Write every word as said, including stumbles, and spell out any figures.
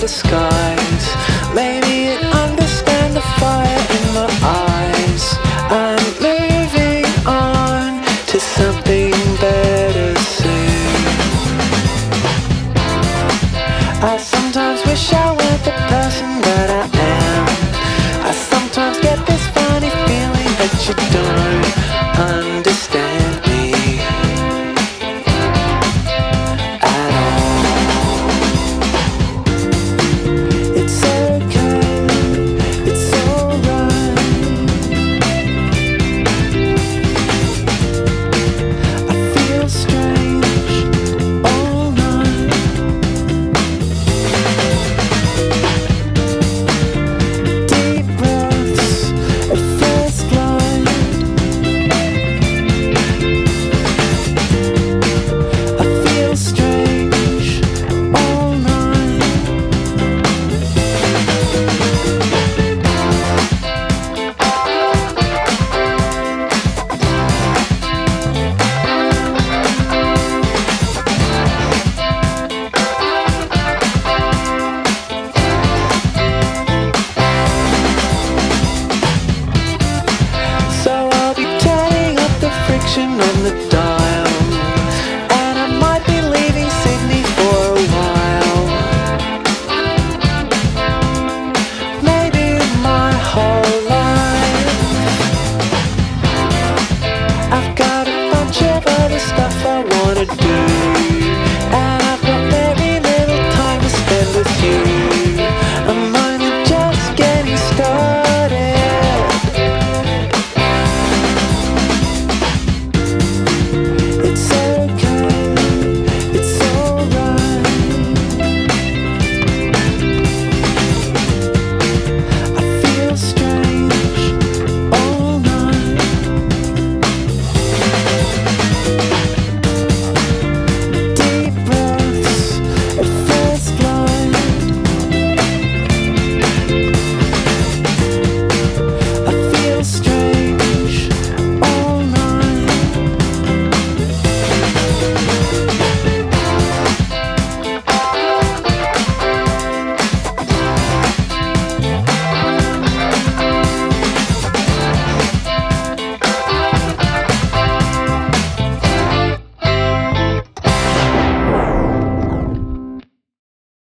the skies. Maybe it understand the fire in my eyes. I'm moving on to something better soon. I sometimes wish I weren't the person that I am. I sometimes get this funny feeling that you don't understand me at all. It's okay, it's alright. I feel strange all night. Deep breaths at first light. I feel strange all night. So I'll be turning up the friction on the dial, and I might be leaving Sydney for a while. Maybe my whole life. I've got a bunch of other stuff I wanna do.